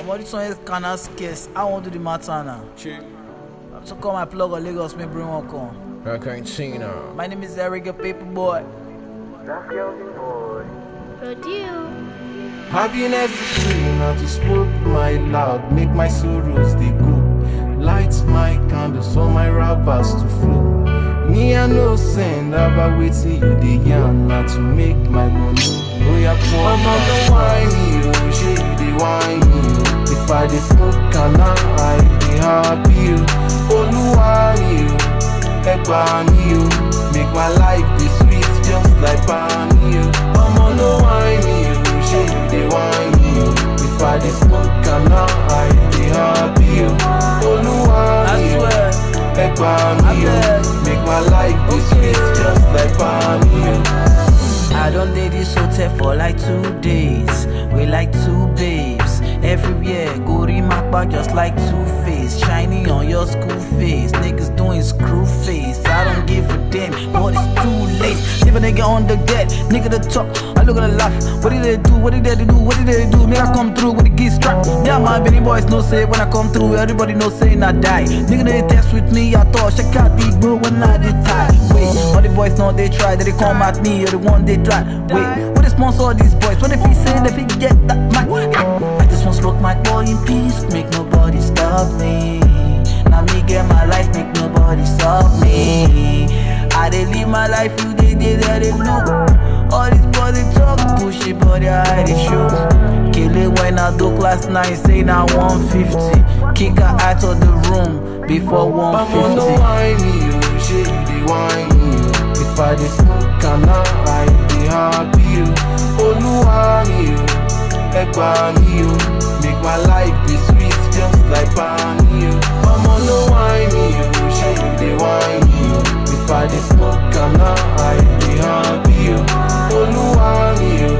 But this one is kinda scarce. I won't do the matter now. Chill. So call my plug on Lagos, me bring one come. I can't see now. My name is Eric, a paper boy. That's Kelvin boy. Happiness is free, not to smoke my loud, make my sorrows they go. Light my candles for my rappers to flow. Me I no send about waiting you the yam, not to make my money. Oh yeah, come on, don't whine you, shit they whine you. If I dey smoke and I dey happy you. Oh no whine you, you, make my life be sweet just like pan you. Come on, no whine you, shit they whine you. If I dey smoke and I dey happy you. Oh no whine you, you, make my life be sweet just like pan you. I don't date this hotel for like 2 days. We like 2 babes. Everywhere, go remark just like Two-Face. Shiny on your school face. Niggas doing screw face. I don't give a damn, but it's too late. Leave a nigga on the dead, nigga the top. I look at the laugh. What did they do? What did they do? What did they do? Make I come through with the geese strap. Yeah, my Benny boys no say when I come through. Everybody no say I die. Nigga they test with me. I thought check out big bro when I did tie. Wait, all the boys know they try. They come at me. You're the one they try. Wait, what is sponsor all these boys? What if he say if he get that mic? I just want smoke my boy in peace. Make nobody stop me. Now me get my life. Make nobody stop me. I dey live my life. You they look. All these boys they talk. Push it body I they show. Kill it when I do class 9. Say now 150. Kick her out of the room before 150. I'm on the whine you, shit they whine you. If I dey smoke and I dey happy you. Oh no whine you, you, make my life be sweet just like pan you. I'm on the whine you, shit they whine you. If I dey smoke and I dey happy you. Oh no whine you,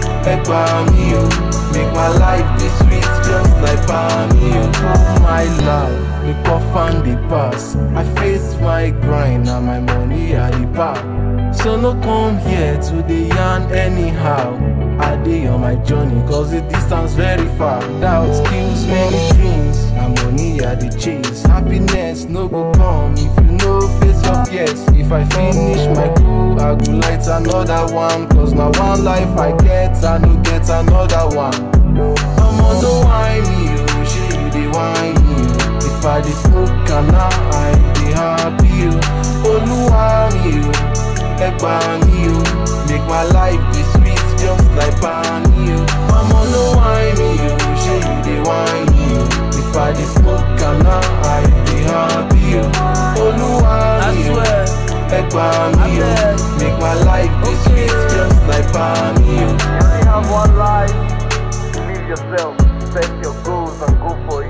you, make my life be sweet just like pan you. Oh my love, me puff and dey pass. I face my grind and my money I dey pack. So no come here to the yarn anyhow. I dey on my journey cause the distance very far. Doubt kills many dreams, and money I dey chase. Happiness no go come if you no face your fears. If I finish my goal, I go light another one. Cause now one life I get, I no get another one. I'm on the whine you, shit they whine you. If I dey smoke and I dey happy you. Oh no whine you, you, make my life be sweet just like pan you. I'm on the whine you, shit they whine you. If I dey smoke and I dey happy you. Oh no whine you, you, make my life be sweet just like pan you. You only have one life. Believe yourself, set your goals and go for it.